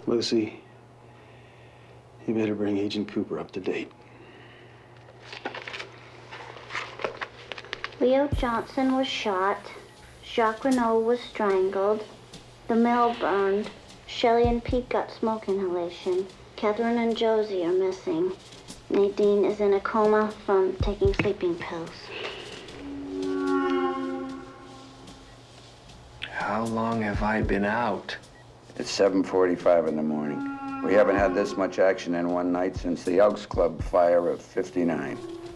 Lucy, you better bring Agent Cooper up to date. Leo Johnson was shot. Jacques Renault was strangled. The mill burned. Shelley and Pete got smoke inhalation. Catherine and Josie are missing. Nadine is in a coma from taking sleeping pills. How long have I been out? It's 7:45 in the morning. We haven't had this much action in one night since the Elks Club fire of '59.